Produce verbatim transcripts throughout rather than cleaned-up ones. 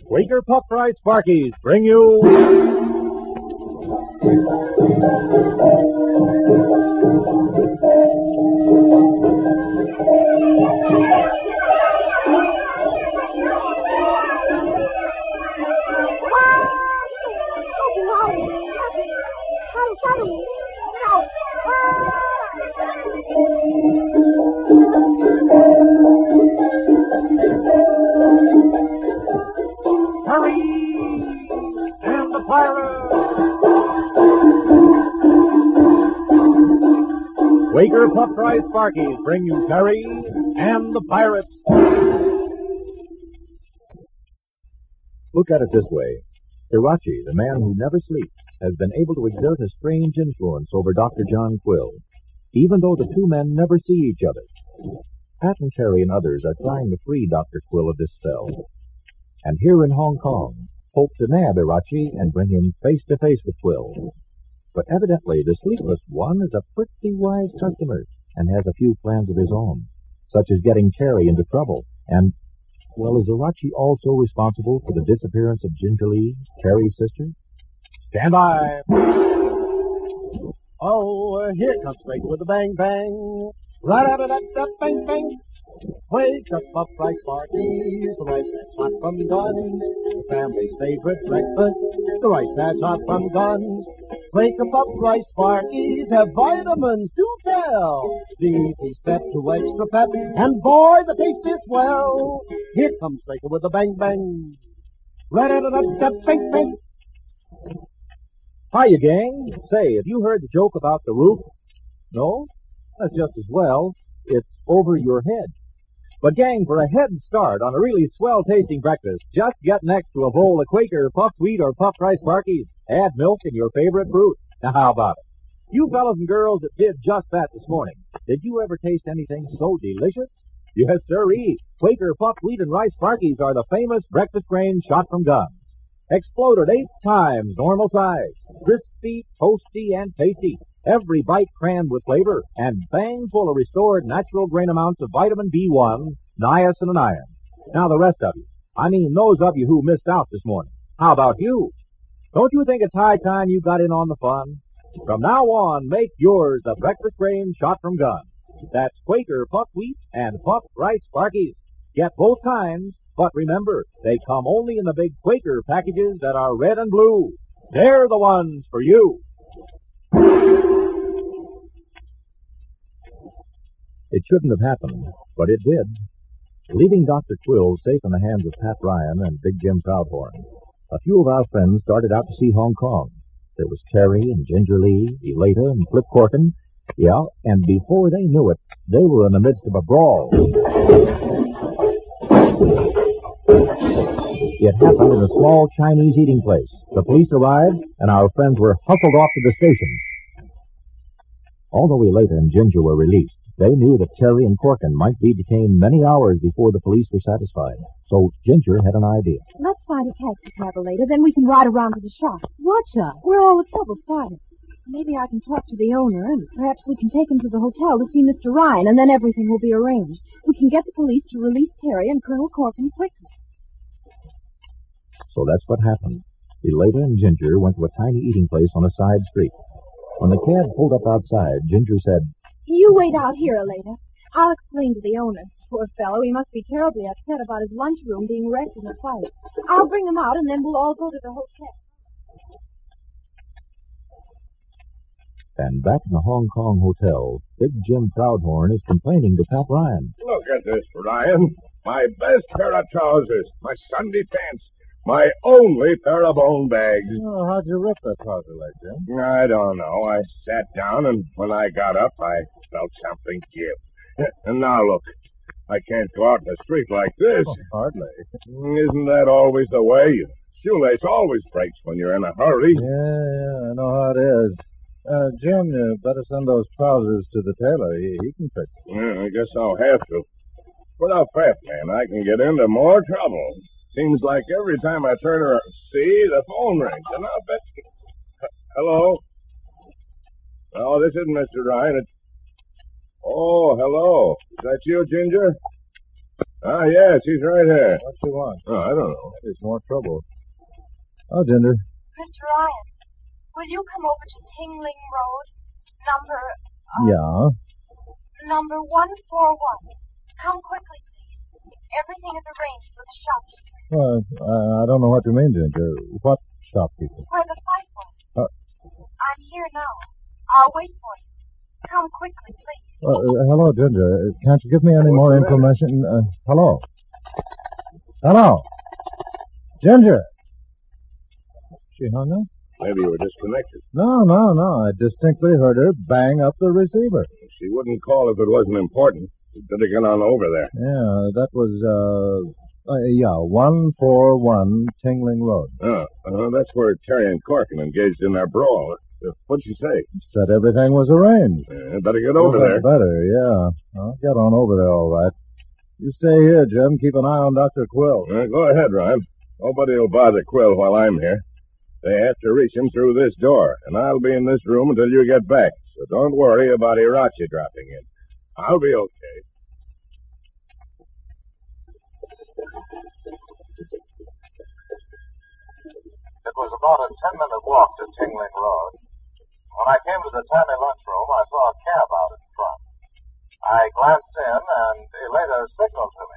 Quaker Puff Rice Sparkies bring you... Hurry! And the pirates! Quaker Puff Rice Sparkies bring you Terry and the Pirates. Look at it this way. Hirachi, the man who never sleeps, has been able to exert a strange influence over Doctor John Quill, even though the two men never see each other. Pat and Terry and others are trying to free Doctor Quill of this spell. And here in Hong Kong, hope to nab Hirachi and bring him face to face with Quill. But evidently the Sleepless One is a pretty wise customer and has a few plans of his own, such as getting Terry into trouble. And, well, is Hirachi also responsible for the disappearance of Ginger Lee, Terry's sister? Stand by. Oh, here comes Quaker with a bang bang. Ra-da-da-da-da, bang bang. Quaker Puff Rice Sparkies, the rice that's hot from guns. The family's favorite breakfast, the rice that's hot from guns. Quaker Puff Rice Sparkies have vitamins to tell. The easy step to extra pep, and boy, the taste is swell. Here comes Quaker with a bang bang. Ra-da-da-da-da, bang bang. Hiya, gang. Say, have you heard the joke about the roof? No? That's just as well. It's over your head. But, gang, for a head start on a really swell-tasting breakfast, just get next to a bowl of Quaker puffed wheat or puffed rice Sparkies. Add milk and your favorite fruit. Now, how about it? You fellas and girls that did just that this morning, did you ever taste anything so delicious? Yes, sirree. Quaker puffed wheat and rice Sparkies are the famous breakfast grain shot from guns. Exploded eight times normal size. Crispy, toasty, and tasty. Every bite crammed with flavor and bang full of restored natural grain amounts of vitamin B one, niacin, and iron. Now the rest of you, I mean those of you who missed out this morning, how about you? Don't you think it's high time you got in on the fun? From now on, make yours the breakfast grain shot from guns. That's Quaker puffed wheat and puffed rice Sparkies. Get both kinds, but remember, they come only in the big Quaker packages that are red and blue. They're the ones for you. It shouldn't have happened, but it did. Leaving Doctor Quill safe in the hands of Pat Ryan and Big Jim Proudhorn, a few of our friends started out to see Hong Kong. There was Terry and Ginger Lee, Elata and Flip Corkin. Yeah, and before they knew it, they were in the midst of a brawl. It happened in a small Chinese eating place. The police arrived, and our friends were hustled off to the station. Although Elata and Ginger were released, they knew that Terry and Corkin might be detained many hours before the police were satisfied. So Ginger had an idea. Let's find a taxi cab later, then we can ride around to the shop. Watch us. Where all the trouble started. Maybe I can talk to the owner, and perhaps we can take him to the hotel to see Mister Ryan, and then everything will be arranged. We can get the police to release Terry and Colonel Corkin quickly. So that's what happened. Elata and Ginger went to a tiny eating place on a side street. When the cab pulled up outside, Ginger said, You wait out here, Elata. I'll explain to the owner. Poor fellow, he must be terribly upset about his lunchroom being wrecked in a fight. I'll bring him out, and then we'll all go to the hotel. And back in the Hong Kong hotel, Big Jim Proudhorn is complaining to Pat Ryan. Look at this, Ryan. My best pair of trousers, my Sunday pants, my only pair of bone bags. Oh, how'd you rip that trouser leg, Jim? I don't know. I sat down, and when I got up, I felt something give. And now look, I can't go out in the street like this. Oh, hardly. Isn't that always the way? Your shoelace always breaks when you're in a hurry. Yeah, yeah, I know how it is. Uh, Jim, you better send those trousers to the tailor. He, he can fix them. Yeah, I guess I'll have to. Without that, man, I can get into more trouble. Seems like every time I turn around, see, the phone rings, and I'll bet... H- hello? Oh, this isn't Mister Ryan. It's... Oh, hello. Is that you, Ginger? Ah, yes, he's right here. What you want? Oh, I don't know. Maybe it's more trouble. Oh, Ginger. Mister Ryan, will you come over to Tingling Road, number, Yeah. number one forty-one? Come quickly, please. Everything is arranged with the shopkeeper. Well, uh, I don't know what you mean, Ginger. What shopkeeper? Where the fight was. Uh, I'm here now. I'll wait for you. Come quickly, please. Uh, uh, hello, Ginger. Can't you give me any more information? Uh, hello. Hello. Ginger. She hung up? Maybe you were disconnected. No, no, no. I distinctly heard her bang up the receiver. She wouldn't call if it wasn't important. She'd better get on over there. Yeah, that was, uh, uh yeah, one forty-one Tingling Road. Oh, uh, that's where Terry and Corkin engaged in their brawl. Uh, what'd she say? Said everything was arranged. Yeah, better get over Well, there. Better, yeah. I'll get on over there, all right. You stay here, Jim. Keep an eye on Doctor Quill. Uh, go ahead, Ryan. Nobody will bother Quill while I'm here. They have to reach him through this door, and I'll be in this room until you get back. So don't worry about Irachi dropping in. I'll be okay. It was about a ten-minute walk to Tingling Road. When I came to the Tammy lunchroom, I saw a cab out in front. I glanced in, and Elena signaled to me.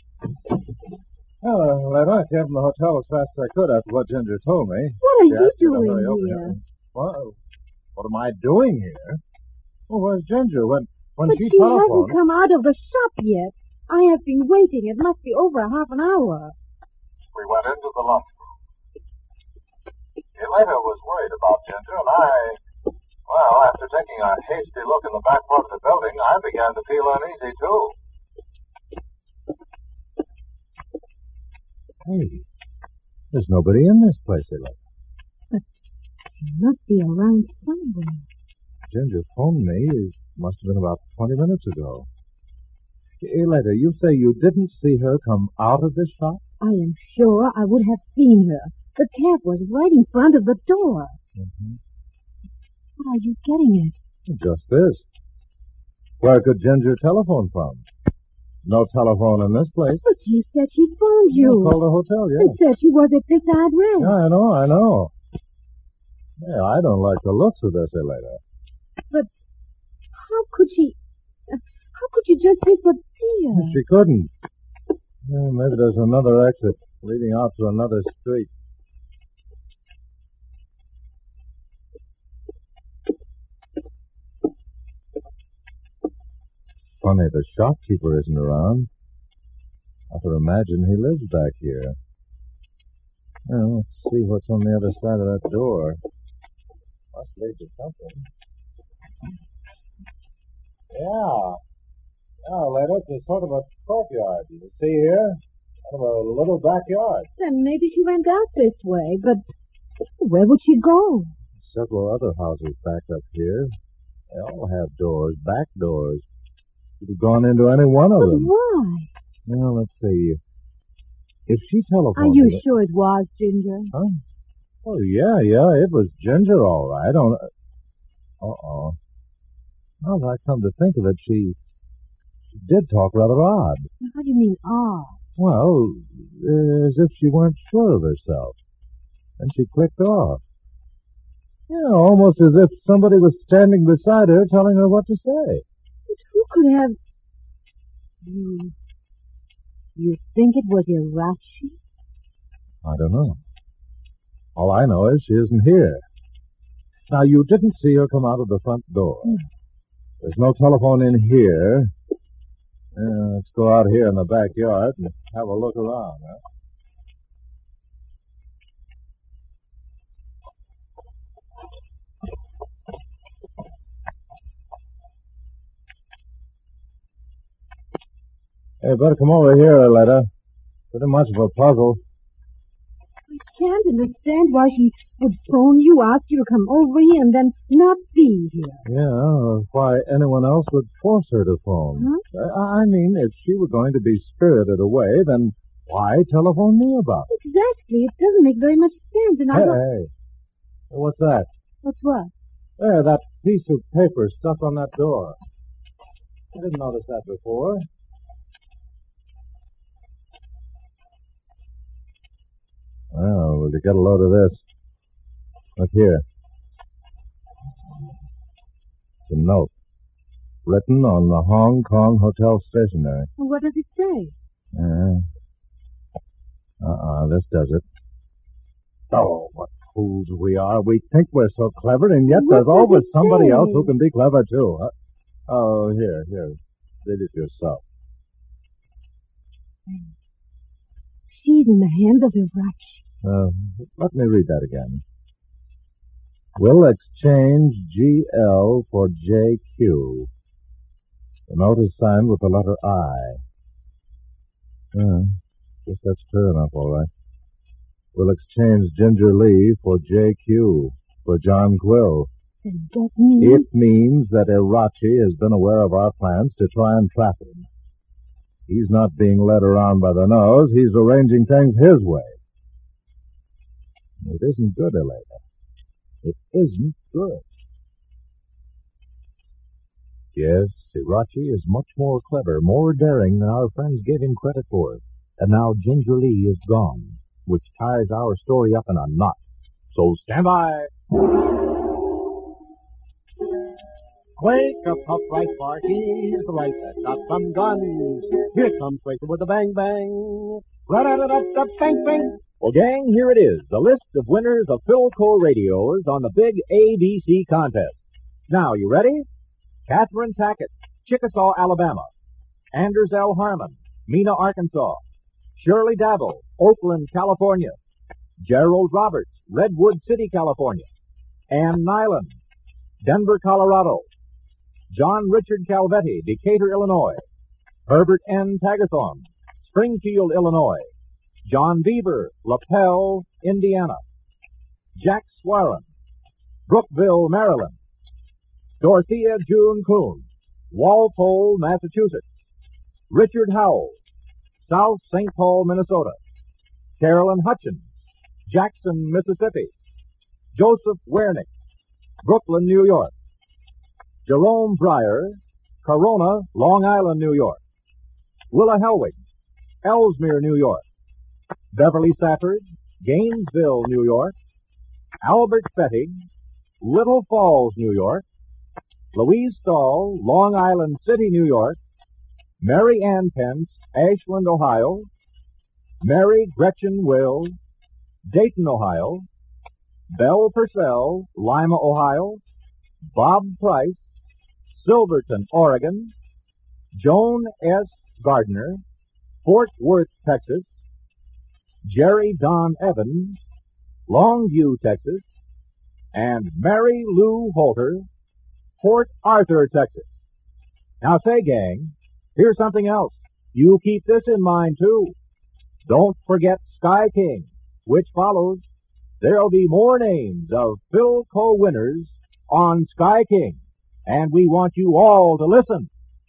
Oh, well, I came from the hotel as fast as I could after what Ginger told me. What are She you asked me to doing hurry over here? What? What am I doing here? Well, where's Ginger? When when But she she telephoned... hasn't come out of the shop yet. I have been waiting. It must be over half an hour. We went into the lunchroom. Elena was worried about Ginger, and I, well, after taking a hasty look in the back part of the building, I began to feel uneasy, too. Hey, there's nobody in this place, Elena. She must be around somewhere. Ginger phoned me. It must have been about twenty minutes ago. Elena, you say you didn't see her come out of this shop? I am sure I would have seen her. The cab was right in front of the door. Mm-hmm. What are you getting at? Just this. Where could Ginger telephone from? No telephone in this place. But you said she phoned you. I called the hotel, And yeah. said she was at this address. Yeah, I know, I know. Yeah, I don't like the looks of this, Elena. But how could she... How could you just disappear? She couldn't. Yeah, maybe there's another exit leading out to another street. Funny, the shopkeeper isn't around. I can imagine he lives back here. Well, let's see what's on the other side of that door. Must lead to something. Yeah. Yeah, later, it's a sort of a courtyard. You see here? Kind of a little backyard. Then maybe she went out this way, but where would she go? Several other houses back up here. They all have doors, back doors. You'd have gone into any one of But them. why? Well, let's see. If she telephoned... Are you me- sure it was Ginger? Huh? Oh, yeah, yeah, it was Ginger, all right. On... Uh-oh. Now that I come to think of it, she... She did talk rather odd. How do you mean, ah? Well, uh, as if she weren't sure of herself. And she clicked off. Yeah, almost as if somebody was standing beside her telling her what to say. But who could have... You... You think it was Irachi? I don't know. All I know is she isn't here. Now, you didn't see her come out of the front door. No. There's no telephone in here. Uh, let's go out here in the backyard and have a look around. Huh? Hey, better come over here, Letta. Pretty much of a puzzle. I can't understand why she would phone you, ask you to come over here, and then not be here. Yeah, or why anyone else would force her to phone. Huh? I, I mean, if she were going to be spirited away, then why telephone me about it? Exactly. It doesn't make very much sense, and I Hey, don't... hey. What's that? What's what? There, that piece of paper stuck on that door. I didn't notice that before. to get a load of this. Look here. It's a note. Written on the Hong Kong hotel stationery. Well, what does it say? Uh, uh-uh, this does it. Oh, what fools we are. We think we're so clever, and yet What there's does always it somebody say? else who can be clever, too. Uh, oh, here, here. Read it yourself. She's in the hands of Irachi. Uh, let me read that again. We'll exchange G L for J Q. The note is signed with the letter I. Uh, guess that's clear enough, all right. We'll exchange Ginger Lee for J Q, for John Quill. And that means... It means that Irachi has been aware of our plans to try and trap him. He's not being led around by the nose. He's arranging things his way. It isn't good, Elena. It isn't good. Yes, Irachi is much more clever, more daring than our friends gave him credit for. And now Ginger Lee is gone, which ties our story up in a knot. So stand by. Wake up, upright Sparky, the light that got some guns. Here comes Quaker with a bang bang. Ra-da-da-da-da, bang bang. Well, gang, here it is, the list of winners of Philco radios on the big A B C contest. Now, you ready? Catherine Tackett, Chickasaw, Alabama. Anders L. Harmon, Mena, Arkansas. Shirley Dabble, Oakland, California. Gerald Roberts, Redwood City, California. Ann Nyland, Denver, Colorado. John Richard Calvetti, Decatur, Illinois. Herbert N. Tagathon, Springfield, Illinois. John Beaver, LaPel, Indiana. Jack Swaran, Brookville, Maryland. Dorothea June Kuhn, Walpole, Massachusetts. Richard Howell, South Saint Paul, Minnesota. Carolyn Hutchins, Jackson, Mississippi. Joseph Wernick, Brooklyn, New York. Jerome Breyer, Corona, Long Island, New York. Willa Helwig, Ellesmere, New York. Beverly Safford, Gainesville, New York. Albert Fettig, Little Falls, New York. Louise Stahl, Long Island City, New York. Mary Ann Pence, Ashland, Ohio. Mary Gretchen Will, Dayton, Ohio. Belle Purcell, Lima, Ohio. Bob Price, Silverton, Oregon. Joan S. Gardner, Fort Worth, Texas. Jerry Don Evans, Longview, Texas. And Mary Lou Holter, Port Arthur, Texas. Now say, gang, here's something else. You keep this in mind, too. Don't forget Sky King, which follows. There'll be more names of Philco winners on Sky King, and we want you all to listen.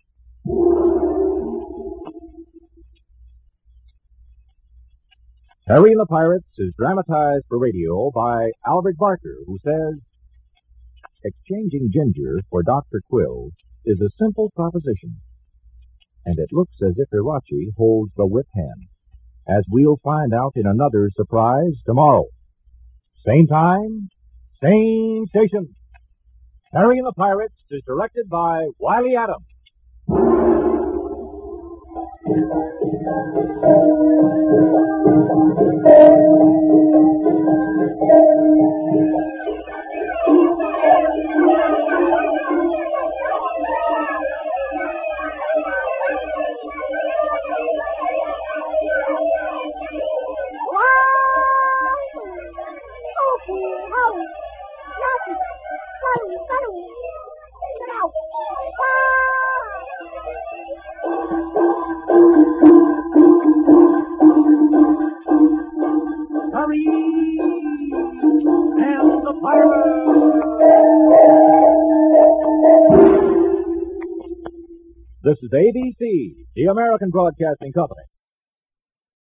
Harry and the Pirates is dramatized for radio by Albert Barker, who says, exchanging Ginger for Doctor Quill is a simple proposition, and it looks as if Irachi holds the whip hand, as we'll find out in another surprise tomorrow. Same time, same station. Harry and the Pirates is directed by Wiley Adams. Harry and the Pirates! This is A B C, the American Broadcasting Company.